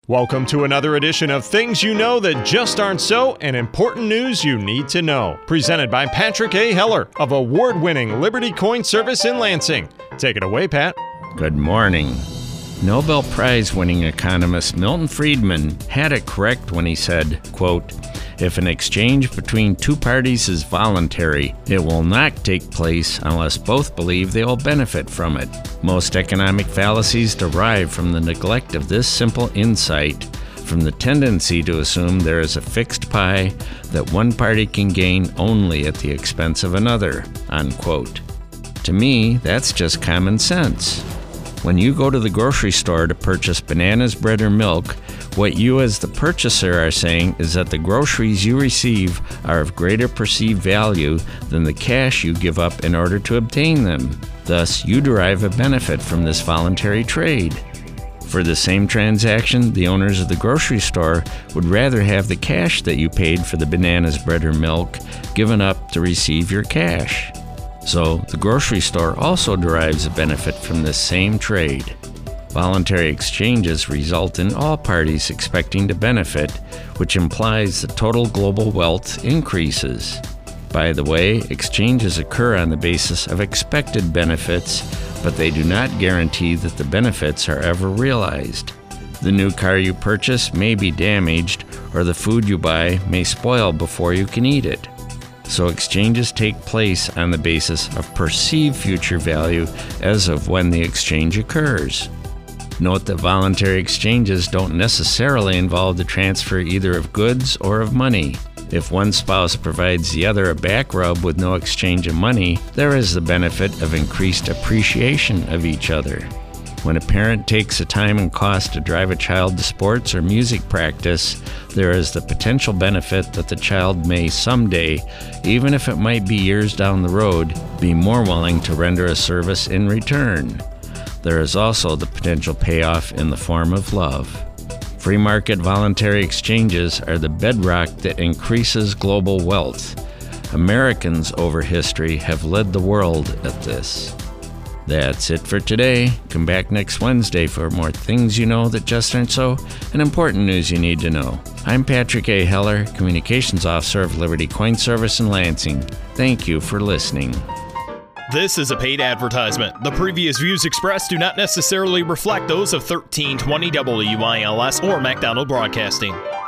Welcome to another edition of Things You Know That Just Aren't So and Important News You Need to Know. Presented by Patrick A. Heller of award-winning Liberty Coin Service in Lansing. Take it away, Pat. Good morning. Nobel Prize-winning economist Milton Friedman had it correct when he said, quote, "If an exchange between two parties is voluntary, it will not take place unless both believe they will benefit from it. Most economic fallacies derive from the neglect of this simple insight, from the tendency to assume there is a fixed pie that one party can gain only at the expense of another," unquote. To me, that's just common sense. When you go to the grocery store to purchase bananas, bread, or milk, what you as the purchaser are saying is that the groceries you receive are of greater perceived value than the cash you give up in order to obtain them. Thus, you derive a benefit from this voluntary trade. For the same transaction, the owners of the grocery store would rather have the cash that you paid for the bananas, bread, or milk given up to receive your cash. So, the grocery store also derives a benefit from this same trade. Voluntary exchanges result in all parties expecting to benefit, which implies the total global wealth increases. By the way, exchanges occur on the basis of expected benefits, but they do not guarantee that the benefits are ever realized. The new car you purchase may be damaged, or the food you buy may spoil before you can eat it. So exchanges take place on the basis of perceived future value as of when the exchange occurs. Note that voluntary exchanges don't necessarily involve the transfer either of goods or of money. If one spouse provides the other a back rub with no exchange of money, there is the benefit of increased appreciation of each other. When a parent takes the time and cost to drive a child to sports or music practice, there is the potential benefit that the child may someday, even if it might be years down the road, be more willing to render a service in return. There is also the potential payoff in the form of love. Free market voluntary exchanges are the bedrock that increases global wealth. Americans over history have led the world at this. That's it for today. Come back next Wednesday for more Things You Know That Just Aren't So and Important News You Need to Know. I'm Patrick A. Heller, Communications Officer of Liberty Coin Service in Lansing. Thank you for listening. This is a paid advertisement. The previous views expressed do not necessarily reflect those of 1320 WILS or MacDonald Broadcasting.